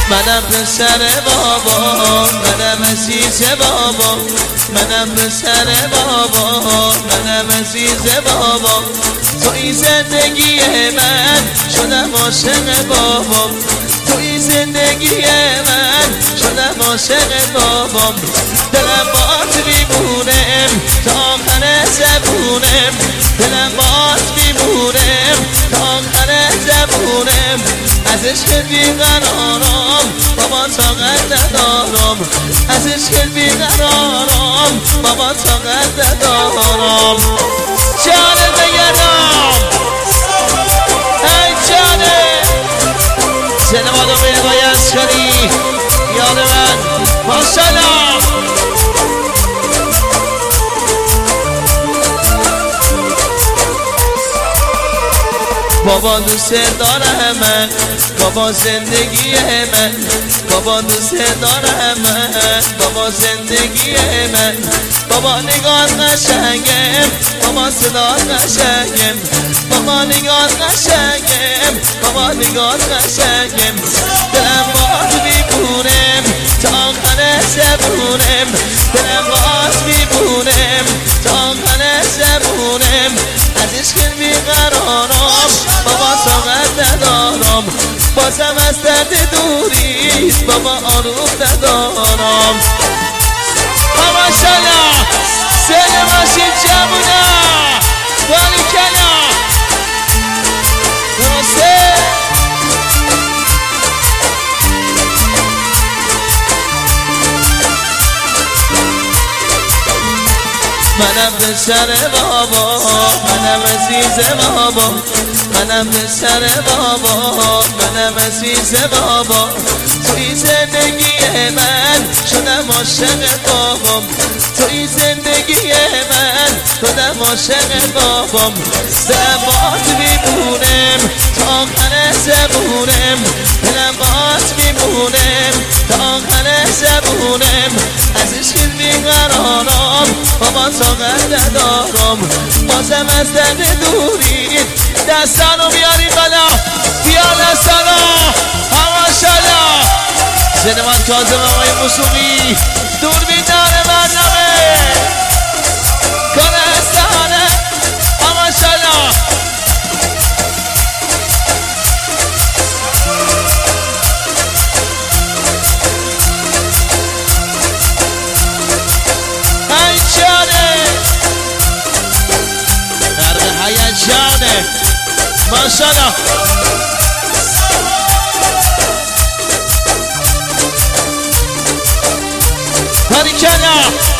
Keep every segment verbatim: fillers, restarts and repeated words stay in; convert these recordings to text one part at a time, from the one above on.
منم پسر بابا، منم عزیز بابا، منم پسر بابا، منم عزیز بابا. توی زندگی من شدم عاشق بابا، توی زندگی من شدم عاشق بابا. دلم باهات میمونم تا آخر زبونم، دلم باهات میمونم تا آخر زبونم. از عشق بیقرارم بابا طاقت ندارم، از عشق بیقرارم بابا طاقت ندارم. جانه بگردم ای جانه سلوات و بیقای اسکری یاد من ماشالله. بابا دوست دارم من، بابا زندگی من، بابا دوست دارم من، بابا زندگی من. بابا نگاه قشنگم، بابا صدا قشنگم، بابا نگاه قشنگم، بابا نگاه قشنگم. دلم باهات میمونم تا آخر زبونم، دلم باهات میمونم تا آخر زبونم. از عشق بیقرارم بابا طاقت ندارم، بازم از درد دوریت بابا آروم ندارم. ماشالله سر ماشین جمونه باری کلا درسته. منم پسر بابا، منم عزیز بابا، منم پسر بابا، منم عزیز بابا. توی زندگی من شدم عاشق بابا، توی زندگی من شدم عاشق بابا. دلم باهات میمونم تا آخر زبونم، دلم باهات میمونم تا آخر زبونم. از عشق بیقرارم بابا طاقت ندارم، بازم از درد دوری. دستانو بیاری بالا، بیار دستانو ماشالله. سینمان کاظم آقای موسوقی دوربین داره برنامه گلستانه ماشالله. ای جانه درد هیجانه ماشالله. باریکلا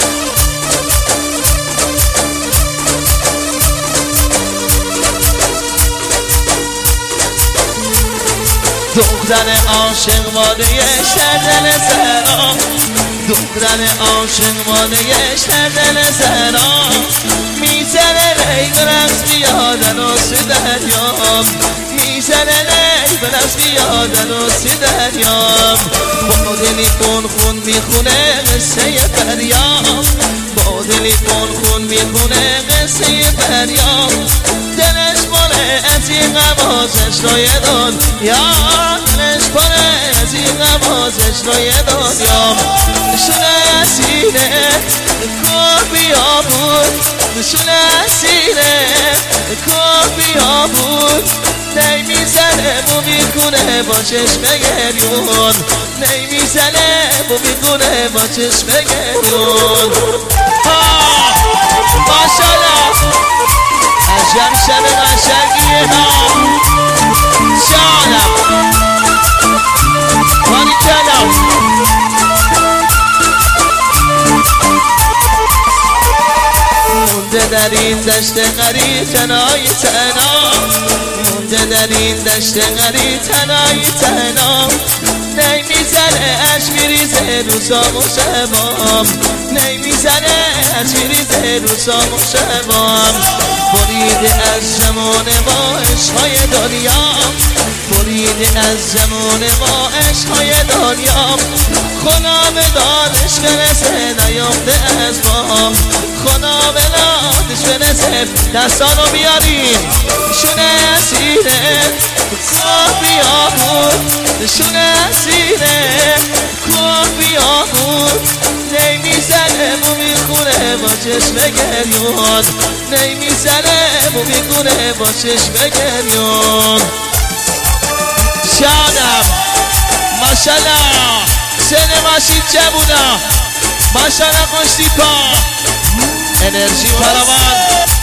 دختر عاشق ماده‌اش در دل زهرا، دختر عاشق ماده‌اش در دل زهرا. میزنه ری به رقص بیادن و سی دریام، میزنه ری به رقص بیادن و سی دریام. با دلی خون خون میخونه قصه فریام، با دلی خون خون میخونه قصه فریام. دلش پره از این غوازش روی دنیا، دلش پره از این غوازش روی دنیا. نشونه اسیره کافیا بود، نشونه اسیره کافیا بود. نمیزنه بو میکنه با چشم گریون، نمیزنه بو میکنه با چشم گریون. ماشالله عجب شب قشنگیه ها جانم باریکلا. مونده در این دشت غریب تنهای تنها، مونده در این دشت غریب تنهای تنها. نمیزنه اش میریزه روزام و شبام، نمیزنه اش میریزه روزام و شبام. بریده از زمان ما عشقهای دنیا، بریده از زمان ما عشقهای دنیا. خدا به دادش برسه نیافته از بام، خدا به دادش برسه. دستانو بیاریم شونه اسیره کافیا بود، شونه اسیره کافیامون نمیزنه مو میخونه با چشم گریون نمیزنه مو میخونه با چشم گریون شادم ماشالله سن ماشین چه بودا ماشالله خوشتی پا انرژی فراوان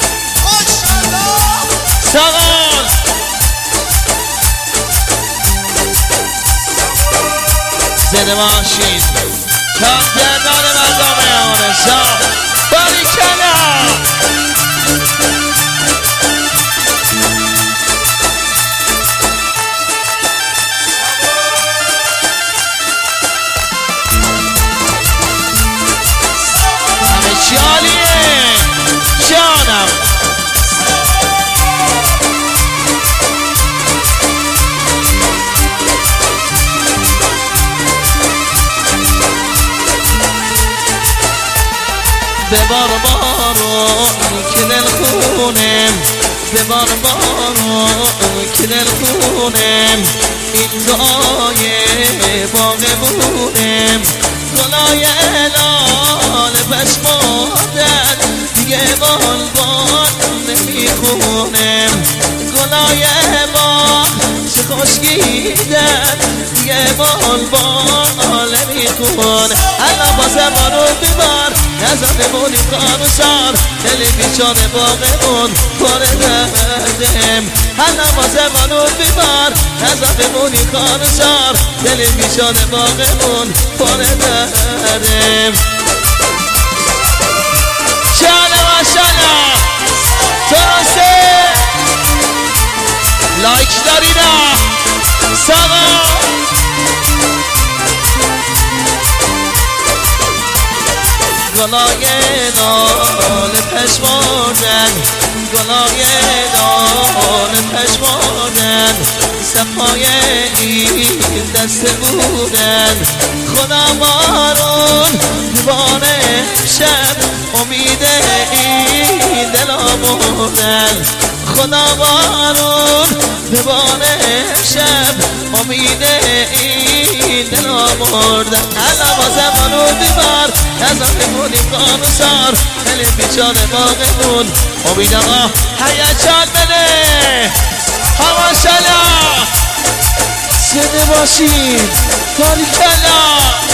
ساغان زن ماشین کامترنان مردم آرزا باریکلا همه چی عالیه جانم ببار بارون که دل خونم ببار بارون که دل خونم این دعای باغبونم گلای لال پشمادن دیگه بال بال نمیخونم گلای باغ چه خوشگیدن دیگه بال بال نمیخونم الان با زبانو ببار نزده بونیم کارو سار دلی بیچاره باغمون پر دردم حالا با زبانو بیبار نزده بونیم کارو سار دلی بیچاره باغمون پر دردم شاله و شاله درسته لایک دارینا ساقا گلای نال پشماندن گلای نال پشماندن صفای این دست بودن خدا بارون دیوان شب امید این دل آمودن خدا بارون دیوان شب امید این دل آمودن حالا با زبانو بیمار نزان بمونیم کانو سار دل بیچاره باغمون امید آقا هیجان بده هواشلا زنده باشید باریکلا